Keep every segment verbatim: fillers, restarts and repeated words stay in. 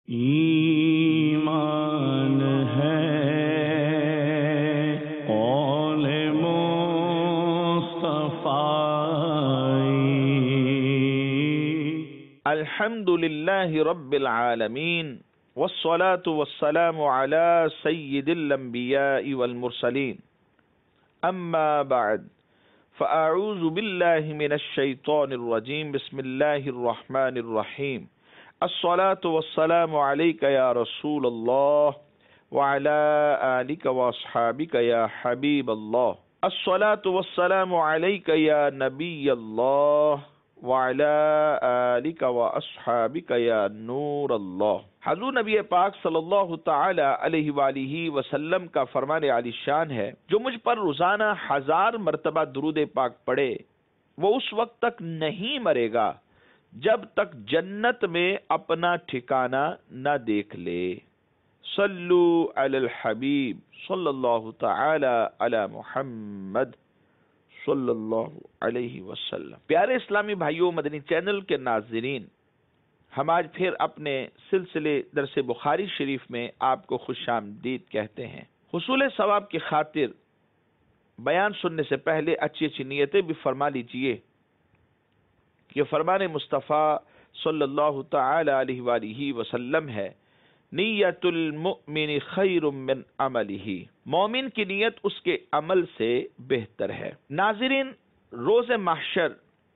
ایمان ہے قول مصطفی۔ الحمد للہ رب العالمین والصلاة والسلام علی سید الانبیاء والمرسلین، اما بعد فاعوذ باللہ من الشیطان الرجیم، بسم اللہ الرحمن الرحیم۔ الصلاة والسلام علیک یا رسول اللہ وعلی آلک واصحابک یا حبیب اللہ۔ الصلاة والسلام علیک یا نبی اللہ وعلی آلک واصحابک یا نور اللہ۔ حضور نبی پاک صلی اللہ تعالی علیہ وآلہ وسلم کا فرمان عالی شان ہے، جو مجھ پر روزانہ ہزار مرتبہ درود پاک پڑھے وہ اس وقت تک نہیں مرے گا جب تک جنت میں اپنا ٹھکانہ نہ دیکھ لے۔ صلو علی الحبیب صلی اللہ تعالی علی محمد صلی اللہ علیہ وسلم۔ پیارے اسلامی بھائیوں، مدنی چینل کے ناظرین، ہم آج پھر اپنے سلسلے درس بخاری شریف میں آپ کو خوش آمدید کہتے ہیں۔ حصول ثواب کی خاطر بیان سننے سے پہلے اچھی اچھی نیتیں بھی فرما لیجئے کہ فرمان مصطفیٰ صلی اللہ تعالی علیہ وآلہ وسلم ہے، نیت المؤمن خیر من عملہ، مومن کی نیت اس کے عمل سے بہتر ہے۔ ناظرین، روز محشر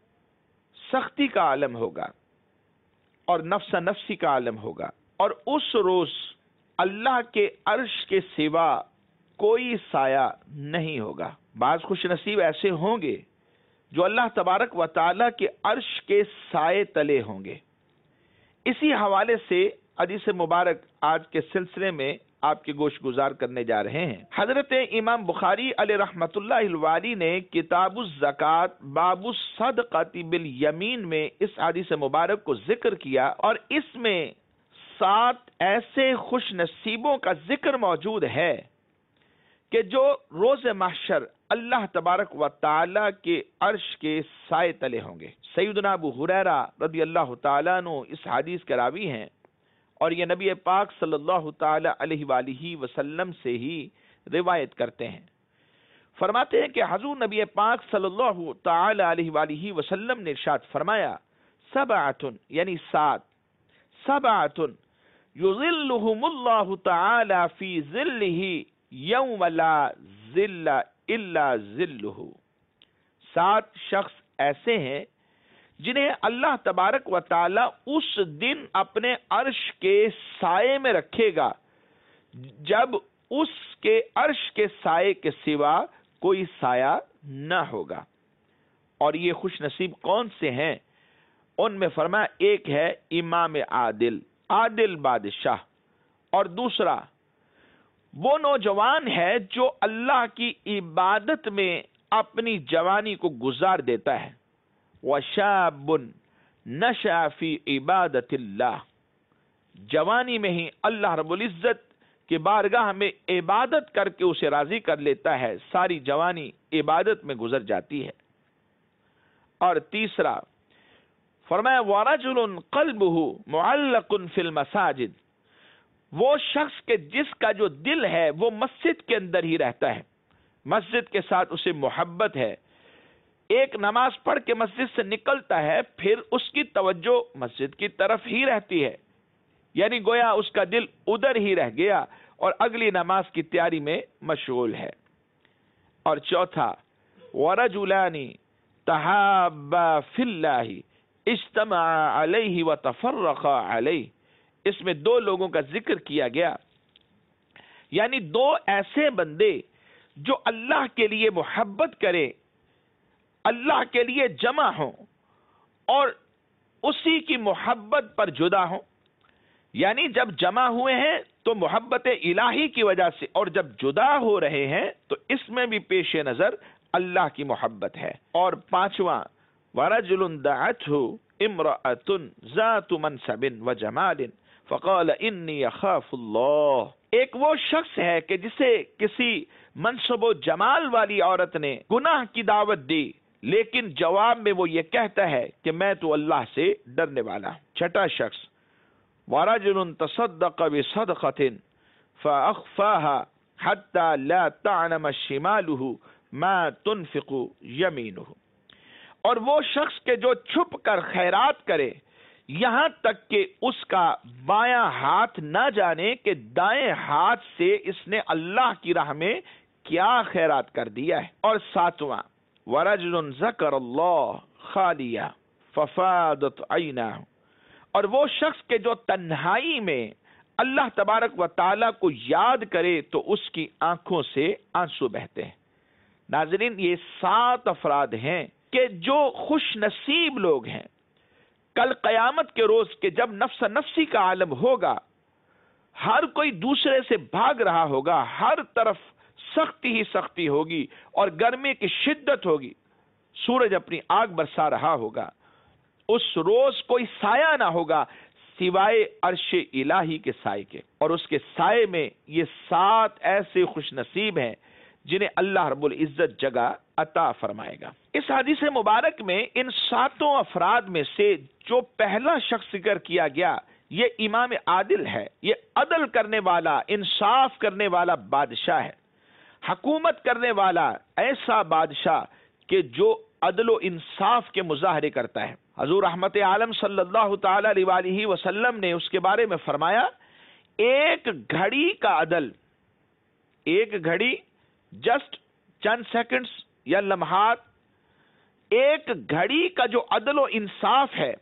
سختی کا عالم ہوگا اور نفس نفسی کا عالم ہوگا، اور اس روز اللہ کے عرش کے سوا کوئی سایہ نہیں ہوگا۔ بعض خوش نصیب ایسے ہوں گے جو اللہ تبارک و تعالیٰ کے عرش کے سائے تلے ہوں گے۔ اسی حوالے سے حدیث مبارک آج کے سلسلے میں آپ کے گوش گزار کرنے جا رہے ہیں۔ حضرت امام بخاری علیہ رحمۃ اللہ الوالی نے کتاب الزکوٰۃ باب الصدقۃ بالیمین میں اس حدیث مبارک کو ذکر کیا، اور اس میں سات ایسے خوش نصیبوں کا ذکر موجود ہے کہ جو روز محشر اللہ تبارک و تعالی کے عرش کے سائے تلے ہوں گے۔ سیدنا ابو ہریرہ رضی اللہ تعالیٰ عنہ اس حدیث کے راوی ہیں، اور یہ نبی پاک صلی اللہ تعالی علیہ وآلہ وسلم سے ہی روایت کرتے ہیں۔ فرماتے ہیں کہ حضور نبی پاک صلی اللہ تعالی علیہ وآلہ وسلم نے ارشاد فرمایا، سبعۃ یعنی سات، سبعۃ یظلہم اللہ تعالی فی ظلہ یوم لا ظل الا ظلہ، سات شخص ایسے ہیں جنہیں اللہ تبارک و تعالی اس دن اپنے عرش کے سائے میں رکھے گا جب اس کے عرش کے سائے کے سوا کوئی سایہ نہ ہوگا۔ اور یہ خوش نصیب کون سے ہیں؟ ان میں فرمایا، ایک ہے امام عادل، عادل بادشاہ، اور دوسرا وہ نوجوان ہے جو اللہ کی عبادت میں اپنی جوانی کو گزار دیتا ہے، وَشَابٌ نَشَأَ فِي عِبَادَةِ اللَّهِ، جوانی میں ہی اللہ رب العزت کی بارگاہ میں عبادت کر کے اسے راضی کر لیتا ہے، ساری جوانی عبادت میں گزر جاتی ہے۔ اور تیسرا فرمایا، وَرَجُلٌ قَلْبُهُ مُعَلَّقٌ فِي الْمَسَاجِدِ، وہ شخص کے جس کا جو دل ہے وہ مسجد کے اندر ہی رہتا ہے، مسجد کے ساتھ اسے محبت ہے، ایک نماز پڑھ کے مسجد سے نکلتا ہے پھر اس کی توجہ مسجد کی طرف ہی رہتی ہے، یعنی گویا اس کا دل ادھر ہی رہ گیا اور اگلی نماز کی تیاری میں مشغول ہے۔ اور چوتھا، وَرَجُلَانِ تَحَابَّا فِي اللَّهِ اجْتَمَعَا عَلَيْهِ وَتَفَرَّقَا عَلَيْهِ، اس میں دو لوگوں کا ذکر کیا گیا، یعنی دو ایسے بندے جو اللہ کے لیے محبت کرے، اللہ کے لیے جمع ہوں اور اسی کی محبت پر جدا ہوں، یعنی جب جمع ہوئے ہیں تو محبت الہی کی وجہ سے، اور جب جدا ہو رہے ہیں تو اس میں بھی پیش نظر اللہ کی محبت ہے۔ اور پانچواں، وَرَجُلٌ دَعَتْهُ امْرَأَةٌ ذَاتُ مَنْصَبٍ وَجَمَالٍ فَقَالَ إِنِّي أَخَافُ اللَّهَ، ایک وہ شخص ہے کہ جسے کسی منصب و جمال والی عورت نے گناہ کی دعوت دی، لیکن جواب میں وہ یہ کہتا ہے کہ میں تو اللہ سے ڈرنے والا ہوں۔ چھٹا شخص، وَرَجُلٌ تَصَدَّقَ بِصَدْقَةٍ فَأَخْفَاهَا حَتَّى لَا تَعْلَمَ شِمَالُهُ مَا تُنْفِقُ يَمِينُهُ، اور وہ شخص کے جو چھپ کر خیرات کرے یہاں تک کہ اس کا بایاں ہاتھ نہ جانے کہ دائیں ہاتھ سے اس نے اللہ کی راہ میں کیا خیرات کر دیا ہے۔ اور ساتواں وَرَجُلٌ ذَكَرَ اللَّهَ خَالِيًا فَفَاضَتْ عَيْنَاهُ، اور وہ شخص کے جو تنہائی میں اللہ تبارک و تعالیٰ کو یاد کرے تو اس کی آنکھوں سے آنسو بہتے ہیں۔ ناظرین، یہ سات افراد ہیں کہ جو خوش نصیب لوگ ہیں کل قیامت کے روز کہ جب نفس نفسی کا عالم ہوگا، ہر کوئی دوسرے سے بھاگ رہا ہوگا، ہر طرف سختی ہی سختی ہوگی اور گرمی کی شدت ہوگی، سورج اپنی آگ برسا رہا ہوگا، اس روز کوئی سایہ نہ ہوگا سوائے عرش الہی کے سائے کے، اور اس کے سائے میں یہ سات ایسے خوش نصیب ہیں جنہیں اللہ رب العزت جگہ عطا فرمائے گا۔ اس حدیث مبارک میں ان ساتوں افراد میں سے جو پہلا شخص ذکر کیا گیا یہ امام عادل ہے، یہ عدل کرنے والا، انصاف کرنے والا بادشاہ ہے، حکومت کرنے والا ایسا بادشاہ کہ جو عدل و انصاف کے مظاہرے کرتا ہے۔ حضور رحمت عالم صلی اللہ تعالی علیہ وسلم نے اس کے بارے میں فرمایا، ایک گھڑی کا عدل، ایک گھڑی جسٹ چند سیکنڈز یا لمحات، ایک گھڑی کا جو عدل و انصاف ہے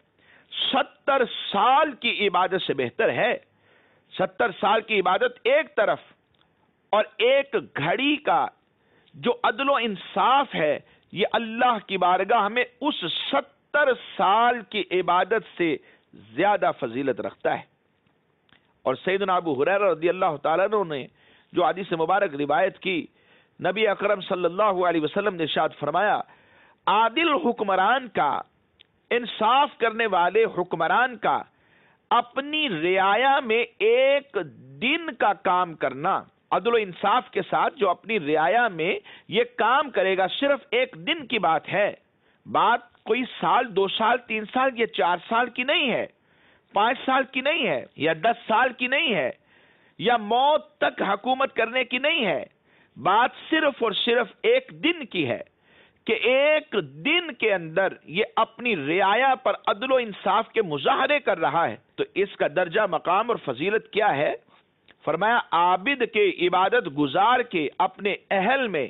ستر سال کی عبادت سے بہتر ہے۔ ستر سال کی عبادت ایک طرف اور ایک گھڑی کا جو عدل و انصاف ہے یہ اللہ کی بارگاہ میں اس ستر سال کی عبادت سے زیادہ فضیلت رکھتا ہے۔ اور سیدنا ابو ہریرہ رضی اللہ تعالیٰ عنہ نے جو حدیث مبارک روایت کی، نبی اکرم صلی اللہ علیہ وسلم نے ارشاد فرمایا، عادل حکمران کا، انصاف کرنے والے حکمران کا اپنی رعایا میں ایک دن کا کام کرنا، عدل و انصاف کے ساتھ جو اپنی رعایا میں یہ کام کرے گا، صرف ایک دن کی بات ہے، بات کوئی سال، دو سال، تین سال یا چار سال کی نہیں ہے، پانچ سال کی نہیں ہے، یا دس سال کی نہیں ہے، یا موت تک حکومت کرنے کی نہیں ہے، بات صرف اور صرف ایک دن کی ہے کہ ایک دن کے اندر یہ اپنی رعایا پر عدل و انصاف کے مظاہرے کر رہا ہے، تو اس کا درجہ مقام اور فضیلت کیا ہے؟ فرمایا عابد کے، عبادت گزار کے اپنے اہل میں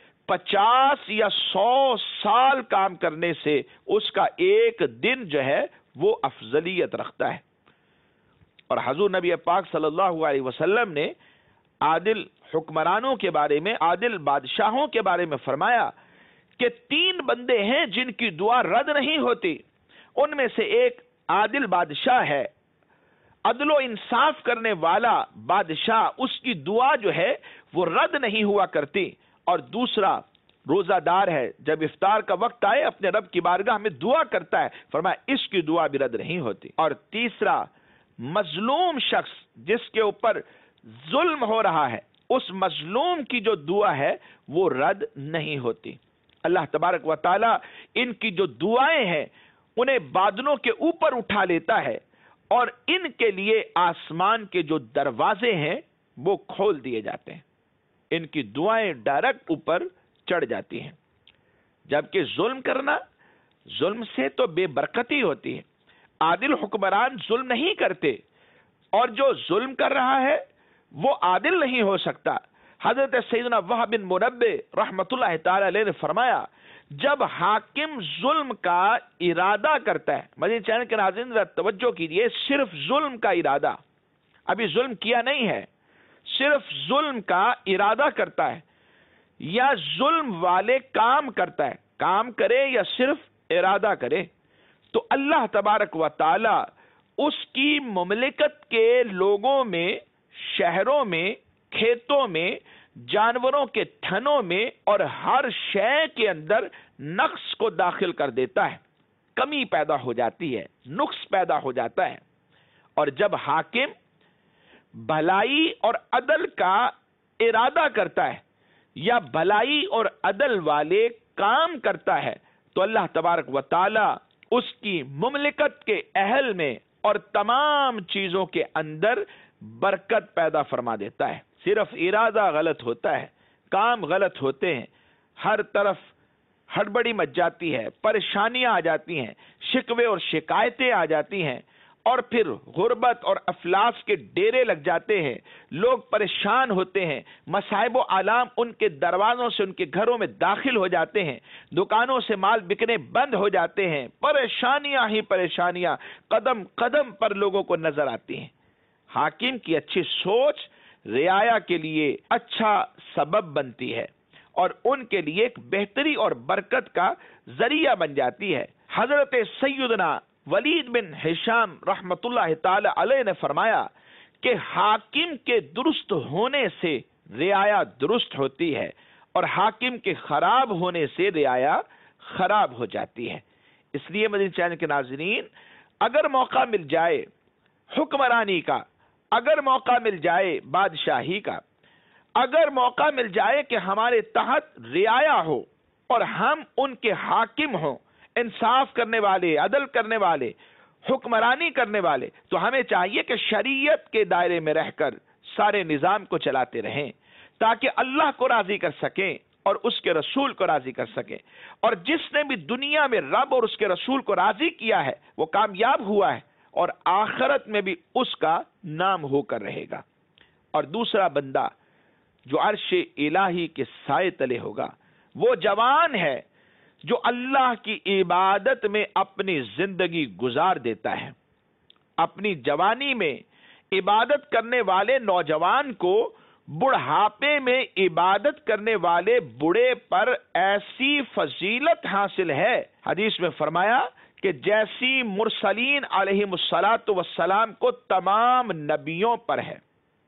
پچاس یا سو سال کام کرنے سے اس کا ایک دن جو ہے وہ افضلیت رکھتا ہے۔ اور حضور نبی پاک صلی اللہ علیہ وسلم نے عادل حکمرانوں کے بارے میں، عادل بادشاہوں کے بارے میں فرمایا کہ تین بندے ہیں جن کی دعا رد نہیں ہوتی، ان میں سے ایک عادل بادشاہ ہے، عدل و انصاف کرنے والا بادشاہ، اس کی دعا جو ہے وہ رد نہیں ہوا کرتی، اور دوسرا روزہ دار ہے، جب افطار کا وقت آئے اپنے رب کی بارگاہ میں دعا کرتا ہے، فرمایا اس کی دعا بھی رد نہیں ہوتی، اور تیسرا مظلوم شخص جس کے اوپر ظلم ہو رہا ہے، اس مظلوم کی جو دعا ہے وہ رد نہیں ہوتی۔ اللہ تبارک و تعالی ان کی جو دعائیں ہیں انہیں بادلوں کے اوپر اٹھا لیتا ہے اور ان کے لیے آسمان کے جو دروازے ہیں وہ کھول دیے جاتے ہیں، ان کی دعائیں ڈائریکٹ اوپر چڑھ جاتی ہیں۔ جبکہ ظلم کرنا، ظلم سے تو بے برکتی ہوتی ہے، عادل حکمران ظلم نہیں کرتے، اور جو ظلم کر رہا ہے وہ عادل نہیں ہو سکتا۔ حضرت سیدنا وہب بن منبہ رحمت اللہ تعالی علیہ نے فرمایا، جب حاکم ظلم کا ارادہ کرتا ہے، مزید چینل کے ناظرین ذرا توجہ کیجئے، صرف ظلم کا ارادہ، ابھی ظلم کیا نہیں ہے، صرف ظلم کا ارادہ کرتا ہے یا ظلم والے کام کرتا ہے، کام کرے یا صرف ارادہ کرے، تو اللہ تبارک و تعالی اس کی مملکت کے لوگوں میں، شہروں میں، کھیتوں میں، جانوروں کے تھنوں میں اور ہر شے کے اندر نقص کو داخل کر دیتا ہے، کمی پیدا ہو جاتی ہے، نقص پیدا ہو جاتا ہے۔ اور جب حاکم بھلائی اور عدل کا ارادہ کرتا ہے یا بھلائی اور عدل والے کام کرتا ہے تو اللہ تبارک و تعالی اس کی مملکت کے اہل میں اور تمام چیزوں کے اندر برکت پیدا فرما دیتا ہے۔ صرف ارادہ غلط ہوتا ہے، کام غلط ہوتے ہیں، ہر طرف ہڑبڑی مچ جاتی ہے، پریشانیاں آ جاتی ہیں، شکوے اور شکایتیں آ جاتی ہیں، اور پھر غربت اور افلاس کے ڈیرے لگ جاتے ہیں، لوگ پریشان ہوتے ہیں، مصائب و آلام ان کے دروازوں سے ان کے گھروں میں داخل ہو جاتے ہیں، دکانوں سے مال بکنے بند ہو جاتے ہیں، پریشانیاں ہی پریشانیاں قدم قدم پر لوگوں کو نظر آتی ہیں۔ حاکم کی اچھی سوچ رعایا کے لیے اچھا سبب بنتی ہے اور ان کے لیے ایک بہتری اور برکت کا ذریعہ بن جاتی ہے۔ حضرت سیدنا ولید بن ہشام رحمت اللہ تعالی علیہ نے فرمایا کہ حاکم کے درست ہونے سے رعایا درست ہوتی ہے اور حاکم کے خراب ہونے سے رعایا خراب ہو جاتی ہے۔ اس لیے مدنی چینل کے ناظرین، اگر موقع مل جائے حکمرانی کا، اگر موقع مل جائے بادشاہی کا، اگر موقع مل جائے کہ ہمارے تحت رعایا ہو اور ہم ان کے حاکم ہوں، انصاف کرنے والے، عدل کرنے والے، حکمرانی کرنے والے، تو ہمیں چاہیے کہ شریعت کے دائرے میں رہ کر سارے نظام کو چلاتے رہیں تاکہ اللہ کو راضی کر سکیں اور اس کے رسول کو راضی کر سکیں۔ اور جس نے بھی دنیا میں رب اور اس کے رسول کو راضی کیا ہے وہ کامیاب ہوا ہے اور آخرت میں بھی اس کا نام ہو کر رہے گا۔ اور دوسرا بندہ جو عرش الہی کے سائے تلے ہوگا وہ جوان ہے جو اللہ کی عبادت میں اپنی زندگی گزار دیتا ہے۔ اپنی جوانی میں عبادت کرنے والے نوجوان کو بڑھاپے میں عبادت کرنے والے بوڑھے پر ایسی فضیلت حاصل ہے، حدیث میں فرمایا کہ جیسی مرسلین علیہم الصلاۃ والسلام کو تمام نبیوں پر ہے۔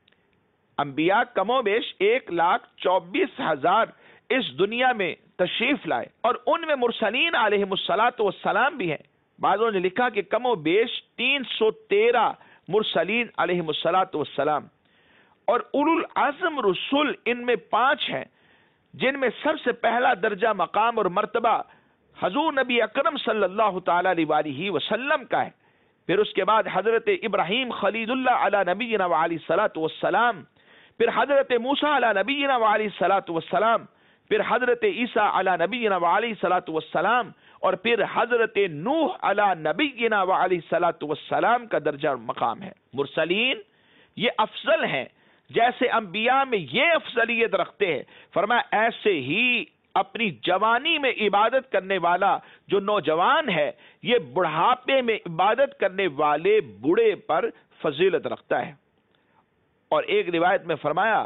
انبیاء کم و بیش ایک لاکھ چوبیس ہزار اس دنیا میں تشریف لائے اور ان میں مرسلین علیہم الصلاۃ والسلام بھی ہیں۔ بعضوں نے لکھا کہ کم و بیش تین سو تیرہ مرسلین علیہم الصلاۃ والسلام، اور اولو العزم رسول ان میں پانچ ہیں جن میں سب سے پہلا درجہ مقام اور مرتبہ حضور نبی اکرم صلی اللہ تعالی علیہ وآلہ وسلم کا ہے۔ پھر اس کے بعد حضرت ابراہیم خلیل اللہ علی نبینا وعلیہ الصلاۃ والسلام، پھر حضرت موسیٰ علی نبینا وعلیہ الصلاۃ والسلام، پھر حضرت عیسیٰ علی نبینا وعلیہ الصلاۃ والسلام، اور پھر حضرت نوح علی نبینا وعلیہ الصلاۃ والسلام کا درجہ مقام ہے۔ مرسلین یہ افضل ہیں، جیسے انبیاء میں یہ افضلیت رکھتے ہیں، فرمایا ایسے ہی اپنی جوانی میں عبادت کرنے والا جو نوجوان ہے یہ بڑھاپے میں عبادت کرنے والے بوڑھے پر فضیلت رکھتا ہے۔ اور ایک روایت میں فرمایا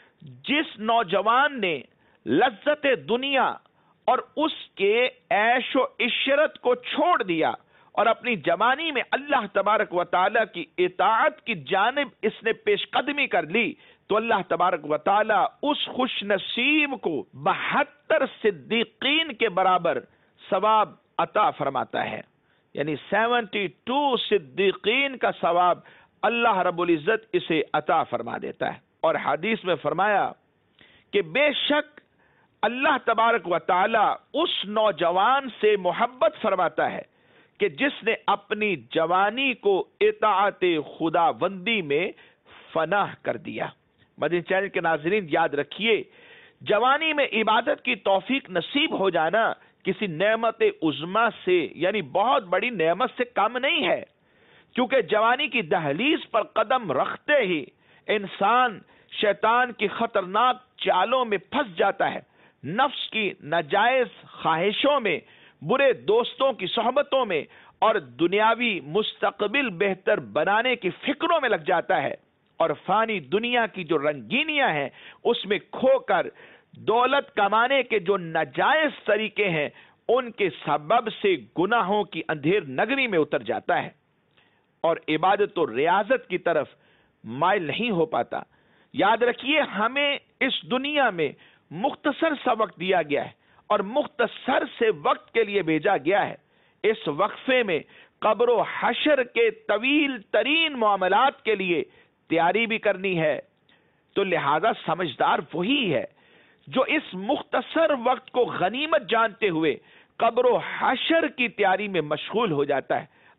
جس نوجوان نے لذت دنیا اور اس کے عیش و عشرت کو چھوڑ دیا اور اپنی جوانی میں اللہ تبارک و تعالی کی اطاعت کی جانب اس نے پیش قدمی کر لی تو اللہ تبارک و تعالی اس خوش نصیب کو بہتر صدیقین کے برابر ثواب عطا فرماتا ہے، یعنی سیونٹی ٹو صدیقین کا ثواب اللہ رب العزت اسے عطا فرما دیتا ہے۔ اور حدیث میں فرمایا کہ بے شک اللہ تبارک و تعالی اس نوجوان سے محبت فرماتا ہے کہ جس نے اپنی جوانی کو اطاعت خداوندی میں فناہ کر دیا۔ مدنی چینل کے ناظرین یاد رکھیے، جوانی میں عبادت کی توفیق نصیب ہو جانا کسی نعمت عظمی سے یعنی بہت بڑی نعمت سے کم نہیں ہے، کیونکہ جوانی کی دہلیز پر قدم رکھتے ہی انسان شیطان کی خطرناک چالوں میں پھنس جاتا ہے، نفس کی ناجائز خواہشوں میں، برے دوستوں کی صحبتوں میں اور دنیاوی مستقبل بہتر بنانے کی فکروں میں لگ جاتا ہے، اور فانی دنیا کی جو رنگینیاں ہیں اس میں کھو کر دولت کمانے کے جو ناجائز طریقے ہیں ان کے سبب سے گناہوں کی اندھیر نگری میں اتر جاتا ہے اور عبادت و ریاضت کی طرف مائل نہیں ہو پاتا۔ یاد رکھیے ہمیں اس دنیا میں مختصر سا وقت دیا گیا ہے اور مختصر سے وقت کے لیے بھیجا گیا ہے۔ اس وقفے میں قبر و حشر کے طویل ترین معاملات کے لیے تیاری بھی کرنی ہے، تو لہذا سمجھدار وہی ہے جو اس مختصر وقت کو غنیمت جانتے ہوئے قبر و حشر کی تیاری میں مشغول ہو جاتا ہے۔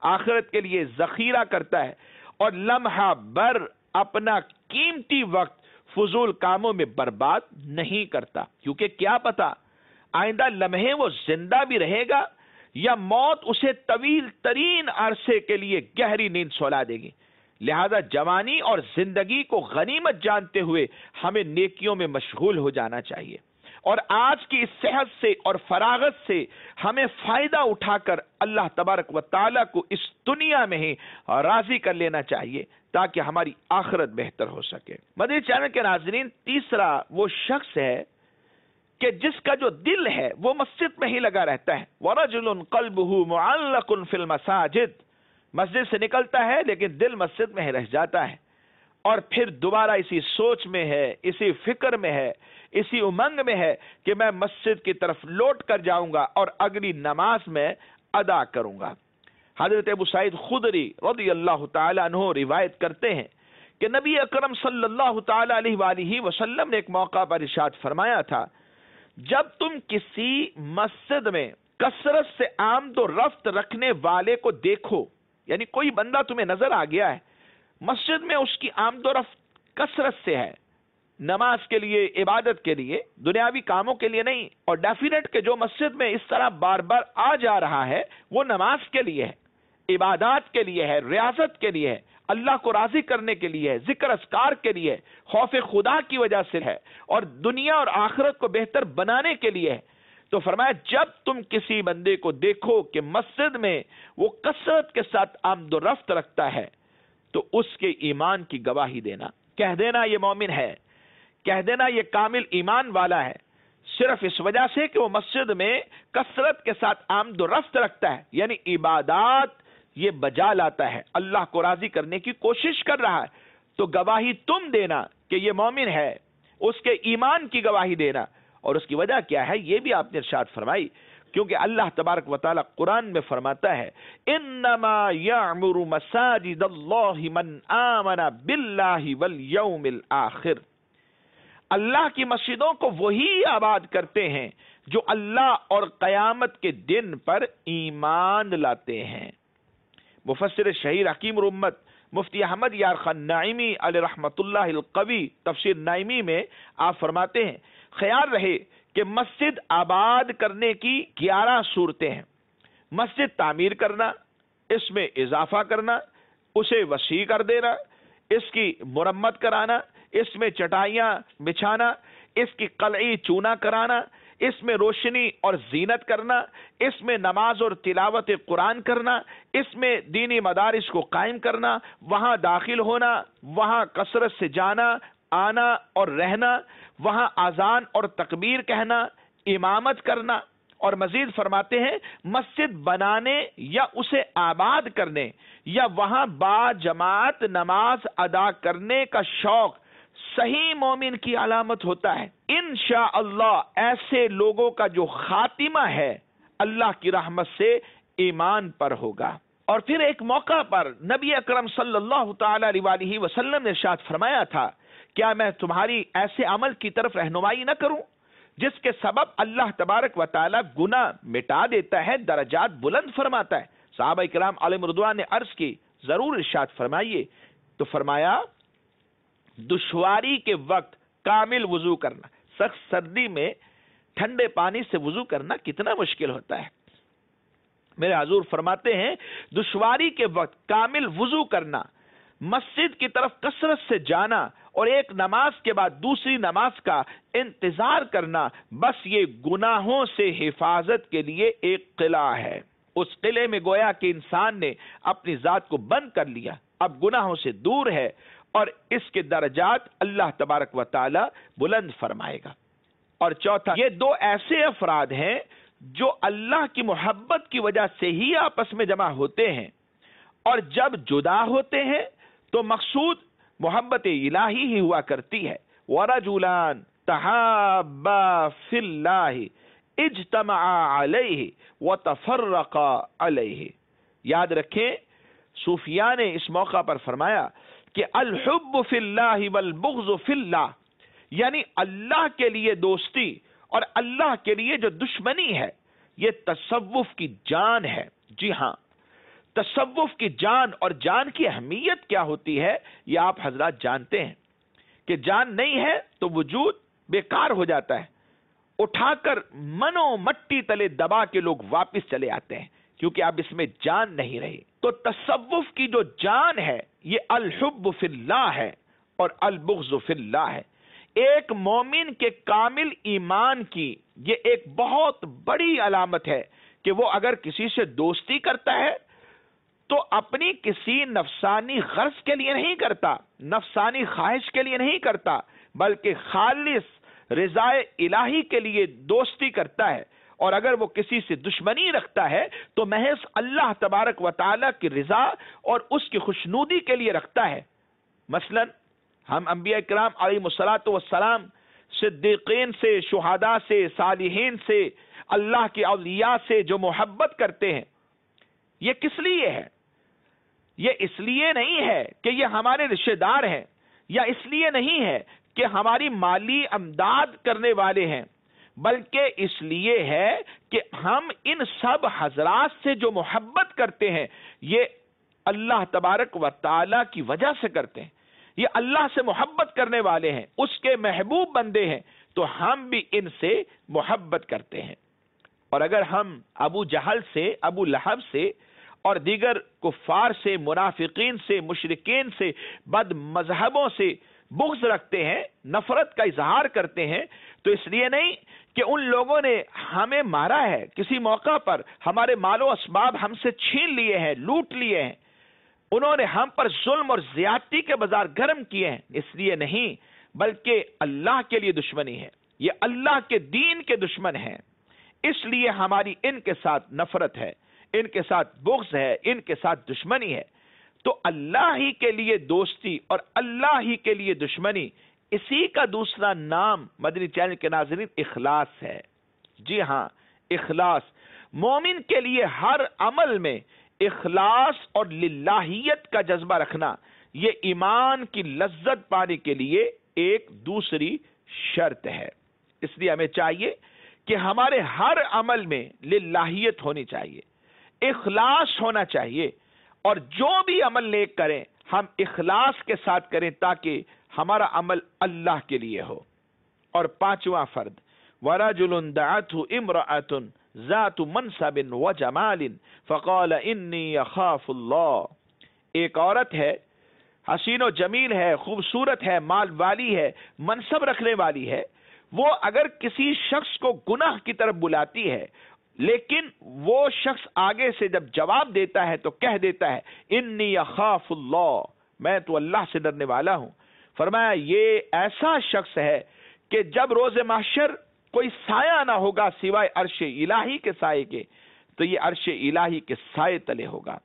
آخرت کے لیے ذخیرہ کرتا ہے اور لمحہ بر اپنا قیمتی وقت فضول کاموں میں برباد نہیں کرتا، کیونکہ کیا پتا آئندہ لمحے وہ زندہ بھی رہے گا یا موت اسے طویل ترین عرصے کے لیے گہری نیند سلا دے گی۔ لہذا جوانی اور زندگی کو غنیمت جانتے ہوئے ہمیں نیکیوں میں مشغول ہو جانا چاہیے، اور آج کی اس صحت سے اور فراغت سے ہمیں فائدہ اٹھا کر اللہ تبارک و تعالیٰ کو اس دنیا میں ہی راضی کر لینا چاہیے تاکہ ہماری آخرت بہتر ہو سکے۔ مدنی چینل کے ناظرین، تیسرا وہ شخص ہے کہ جس کا جو دل ہے وہ مسجد میں ہی لگا رہتا ہے۔ وَرَجُلٌ قَلْبُهُ مُعَلَّقٌ فِي الْمَسَاجِدِ، مسجد سے نکلتا ہے لیکن دل مسجد میں ہی رہ جاتا ہے، اور پھر دوبارہ اسی سوچ میں ہے، اسی فکر میں ہے، اسی امنگ میں ہے کہ میں مسجد کی طرف لوٹ کر جاؤں گا اور اگلی نماز میں ادا کروں گا۔ حضرت ابو سعید خدری رضی اللہ تعالی عنہ روایت کرتے ہیں کہ نبی اکرم صلی اللہ تعالی علیہ وآلہ وسلم نے ایک موقع پر ارشاد فرمایا تھا، جب تم کسی مسجد میں کثرت سے آمد و رفت رکھنے والے کو دیکھو، یعنی کوئی بندہ تمہیں نظر آ گیا ہے، مسجد میں اس کی آمد و رفت کثرت سے ہے، نماز کے لیے، عبادت کے لیے، دنیاوی کاموں کے لیے نہیں، اور ڈیفینیٹ کہ جو مسجد میں اس طرح بار بار آ جا رہا ہے وہ نماز کے لیے ہے، عبادات کے لیے ہے، ریاضت کے لیے ہے، اللہ کو راضی کرنے کے لیے ہے، ذکر اذکار کے لیے ہے، خوف خدا کی وجہ سے ہے، اور دنیا اور آخرت کو بہتر بنانے کے لیے ہے۔ تو فرمایا جب تم کسی بندے کو دیکھو کہ مسجد میں وہ کثرت کے ساتھ آمد و رفت رکھتا ہے تو اس کے ایمان کی گواہی دینا، کہہ دینا یہ مومن ہے، کہہ دینا یہ کامل ایمان والا ہے، صرف اس وجہ سے کہ وہ مسجد میں کثرت کے ساتھ آمد و رفت رکھتا ہے، یعنی عبادات یہ بجا لاتا ہے، اللہ کو راضی کرنے کی کوشش کر رہا ہے، تو گواہی تم دینا کہ یہ مومن ہے، اس کے ایمان کی گواہی دینا۔ اور اس کی وجہ کیا ہے یہ بھی آپ نے ارشاد فرمائی، کیونکہ اللہ تبارک و تعالی قرآن میں فرماتا ہے انما یعمر مساجد اللہ من آمن باللہ والیوم الآخر، اللہ کی مسجدوں کو وہی آباد کرتے ہیں جو اللہ اور قیامت کے دن پر ایمان لاتے ہیں۔ مفسر شہیر حکیم الامت مفتی احمد یار خان نائمی علیہ رحمت اللہ القوی تفسیر نائمی میں آپ فرماتے ہیں، خیال رہے کہ مسجد آباد کرنے کی گیارہ صورتیں ہیں۔ مسجد تعمیر کرنا، اس میں اضافہ کرنا، اسے وسیع کر دینا، اس کی مرمت کرانا، اس میں چٹائیاں بچھانا، اس کی قلعی چونا کرانا، اس میں روشنی اور زینت کرنا، اس میں نماز اور تلاوت قرآن کرنا، اس میں دینی مدارس کو قائم کرنا، وہاں داخل ہونا، وہاں کثرت سے جانا آنا اور رہنا، وہاں اذان اور تکبیر کہنا، امامت کرنا، اور مزید فرماتے ہیں مسجد بنانے یا اسے آباد کرنے یا وہاں با جماعت نماز ادا کرنے کا شوق صحیح مومن کی علامت ہوتا ہے۔ انشاءاللہ ایسے لوگوں کا جو خاتمہ ہے اللہ کی رحمت سے ایمان پر ہوگا۔ اور پھر ایک موقع پر نبی اکرم صلی اللہ تعالی علیہ وسلم نے ارشاد فرمایا تھا، کیا میں تمہاری ایسے عمل کی طرف رہنمائی نہ کروں جس کے سبب اللہ تبارک و تعالی گناہ مٹا دیتا ہے، درجات بلند فرماتا ہے؟ صحابہ کرام علیہم رضوان نے عرض کی ضرور ارشاد فرمائیے، تو فرمایا دشواری کے وقت کامل وضو کرنا، سخت سردی میں ٹھنڈے پانی سے وضو کرنا کتنا مشکل ہوتا ہے۔ میرے حضور فرماتے ہیں دشواری کے وقت کامل وضو کرنا، مسجد کی طرف کثرت سے جانا اور ایک نماز کے بعد دوسری نماز کا انتظار کرنا، بس یہ گناہوں سے حفاظت کے لیے ایک قلعہ ہے۔ اس قلعے میں گویا کہ انسان نے اپنی ذات کو بند کر لیا، اب گناہوں سے دور ہے اور اس کے درجات اللہ تبارک و تعالی بلند فرمائے گا۔ اور چوتھا، یہ دو ایسے افراد ہیں جو اللہ کی محبت کی وجہ سے ہی آپس میں جمع ہوتے ہیں، اور جب جدا ہوتے ہیں تو مقصود محبت الہی ہی ہوا کرتی ہے۔ وَرَجُلَانْ تَحَابَّا فِي اللَّهِ اجْتَمَعَا عَلَيْهِ وَتَفَرَّقَا عَلَيْهِ۔ یاد رکھیں صوفیاء نے اس موقع پر فرمایا کہ الحب فی اللہ والبغض فی اللہ، یعنی اللہ کے لیے دوستی اور اللہ کے لیے جو دشمنی ہے یہ تصوف کی جان ہے۔ جی ہاں، تصوف کی جان اور جان کی اہمیت کیا ہوتی ہے یہ آپ حضرات جانتے ہیں کہ جان نہیں ہے تو وجود بیکار ہو جاتا ہے، اٹھا کر منو مٹی تلے دبا کے لوگ واپس چلے آتے ہیں کیونکہ اب اس میں جان نہیں رہی۔ تو تصوف کی جو جان ہے یہ الحب فی اللہ ہے اور البغض فی اللہ ہے۔ ایک مومن کے کامل ایمان کی یہ ایک بہت بڑی علامت ہے کہ وہ اگر کسی سے دوستی کرتا ہے تو اپنی کسی نفسانی غرض کے لیے نہیں کرتا، نفسانی خواہش کے لیے نہیں کرتا، بلکہ خالص رضا الہی کے لیے دوستی کرتا ہے۔ اور اگر وہ کسی سے دشمنی رکھتا ہے تو محض اللہ تبارک و تعالی کی رضا اور اس کی خوشنودی کے لیے رکھتا ہے۔ مثلا ہم انبیاء کرام علیہ الصلوۃ والسلام، صدیقین سے، شہداء سے، صالحین سے، اللہ کے اولیاء سے جو محبت کرتے ہیں، یہ کس لیے ہے؟ یہ اس لیے نہیں ہے کہ یہ ہمارے رشتہ دار ہیں، یا اس لیے نہیں ہے کہ ہماری مالی امداد کرنے والے ہیں، بلکہ اس لیے ہے کہ ہم ان سب حضرات سے جو محبت کرتے ہیں یہ اللہ تبارک و تعالی کی وجہ سے کرتے ہیں، یہ اللہ سے محبت کرنے والے ہیں، اس کے محبوب بندے ہیں، تو ہم بھی ان سے محبت کرتے ہیں۔ اور اگر ہم ابو جہل سے، ابو لہب سے اور دیگر کفار سے، منافقین سے، مشرکین سے، بد مذہبوں سے بغض رکھتے ہیں، نفرت کا اظہار کرتے ہیں، تو اس لیے نہیں کہ ان لوگوں نے ہمیں مارا ہے، کسی موقع پر ہمارے مال و اسباب ہم سے چھین لیے ہیں، لوٹ لیے ہیں، انہوں نے ہم پر ظلم اور زیادتی کے بازار گرم کیے ہیں، اس لیے نہیں، بلکہ اللہ کے لیے دشمنی ہے، یہ اللہ کے دین کے دشمن ہیں، اس لیے ہماری ان کے ساتھ نفرت ہے، ان کے ساتھ بغض ہے، ان کے ساتھ دشمنی ہے۔ تو اللہ ہی کے لیے دوستی اور اللہ ہی کے لیے دشمنی، اسی کا دوسرا نام مدنی چینل کے ناظرین اخلاص ہے۔ جی ہاں، اخلاص۔ مومن کے لیے ہر عمل میں اخلاص اور للہیت کا جذبہ رکھنا یہ ایمان کی لذت پانے کے لیے ایک دوسری شرط ہے۔ اس لیے ہمیں چاہیے کہ ہمارے ہر عمل میں للہیت ہونی چاہیے، اخلاص ہونا چاہیے، اور جو بھی عمل نیک کریں ہم اخلاص کے ساتھ کریں تاکہ ہمارا عمل اللہ کے لیے ہو۔ اور پانچواں فرد، وَرَجُلٌ دَعَتْهُ امْرَأَةٌ ذَاتُ مَنْصَبٍ وَجَمَالٍ فَقَالَ إِنِّي أَخَافُ اللَّهَ، ایک عورت ہے، حسین و جمیل ہے، خوبصورت ہے، مال والی ہے، منصب رکھنے والی ہے، وہ اگر کسی شخص کو گناہ کی طرف بلاتی ہے لیکن وہ شخص آگے سے جب جواب دیتا ہے تو کہہ دیتا ہے انی اخاف اللہ، میں تو اللہ سے ڈرنے والا ہوں، فرمایا یہ ایسا شخص ہے کہ جب روز محشر کوئی سایہ نہ ہوگا سوائے عرش الہی کے سائے کے، تو یہ عرش الہی کے سائے تلے ہوگا۔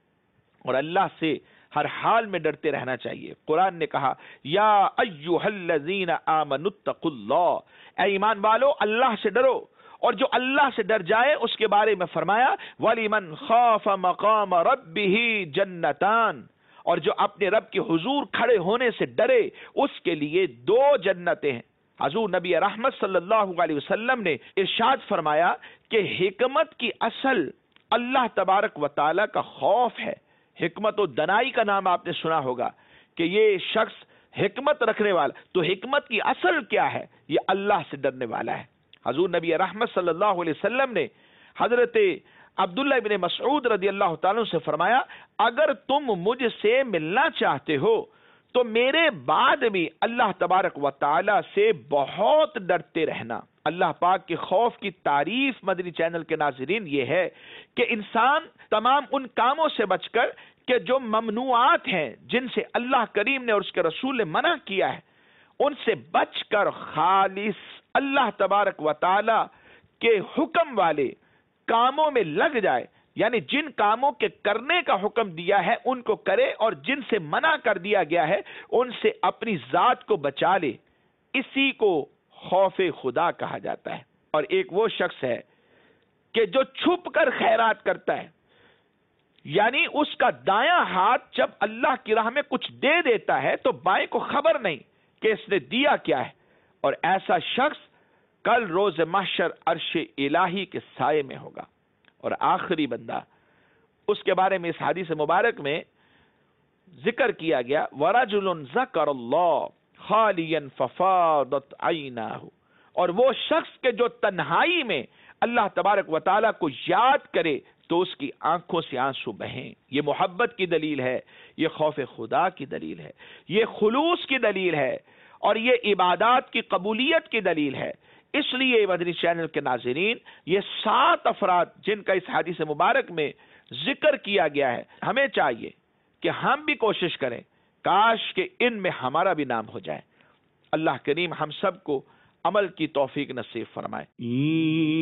اور اللہ سے ہر حال میں ڈرتے رہنا چاہیے۔ قرآن نے کہا یا ایھا الذین آمنوا اتقوا اللہ، اے ایمان والو اللہ سے ڈرو، اور جو اللہ سے ڈر جائے اس کے بارے میں فرمایا وَلِمَنْ خَافَ مَقَامَ رَبِّهِ جَنَّتَانِ، اور جو اپنے رب کے حضور کھڑے ہونے سے ڈرے اس کے لیے دو جنتیں ہیں۔ حضور نبی رحمت صلی اللہ علیہ وسلم نے ارشاد فرمایا کہ حکمت کی اصل اللہ تبارک و تعالی کا خوف ہے۔ حکمت و دنائی کا نام آپ نے سنا ہوگا کہ یہ شخص حکمت رکھنے والا، تو حکمت کی اصل کیا ہے؟ یہ اللہ سے ڈرنے والا ہے۔ حضور نبی رحمت صلی اللہ علیہ وسلم نے حضرت عبداللہ ابن مسعود رضی اللہ تعالیٰ سے فرمایا اگر تم مجھ سے ملنا چاہتے ہو تو میرے بعد بھی اللہ تبارک و تعالی سے بہت ڈرتے رہنا۔ اللہ پاک کے خوف کی تعریف مدنی چینل کے ناظرین یہ ہے کہ انسان تمام ان کاموں سے بچ کر کہ جو ممنوعات ہیں، جن سے اللہ کریم نے اور اس کے رسول نے منع کیا ہے، ان سے بچ کر خالص اللہ تبارک و تعالی کے حکم والے کاموں میں لگ جائے، یعنی جن کاموں کے کرنے کا حکم دیا ہے ان کو کرے، اور جن سے منع کر دیا گیا ہے ان سے اپنی ذات کو بچا لے، اسی کو خوف خدا کہا جاتا ہے۔ اور ایک وہ شخص ہے کہ جو چھپ کر خیرات کرتا ہے، یعنی اس کا دایاں ہاتھ جب اللہ کی راہ میں کچھ دے دیتا ہے تو بائیں کو خبر نہیں کہ اس نے دیا کیا ہے، اور ایسا شخص کل روز محشر عرش الہی کے سائے میں ہوگا۔ اور آخری بندہ اس کے بارے میں اس حدیث مبارک میں ذکر کیا گیا وَرَجُلٌ ذَكَرَ اللَّهَ خَالِيًا فَفَاضَتْ عَيْنَاهُ، اور وہ شخص کے جو تنہائی میں اللہ تبارک و تعالیٰ کو یاد کرے تو اس کی آنکھوں سے آنسو بہیں۔ یہ محبت کی دلیل ہے، یہ خوف خدا کی دلیل ہے، یہ خلوص کی دلیل ہے، اور یہ عبادات کی قبولیت کی دلیل ہے۔ اس لیے مدنی چینل کے ناظرین، یہ سات افراد جن کا اس حدیث مبارک میں ذکر کیا گیا ہے، ہمیں چاہیے کہ ہم بھی کوشش کریں کاش کہ ان میں ہمارا بھی نام ہو جائے۔ اللہ کریم ہم سب کو عمل کی توفیق نصیب فرمائے۔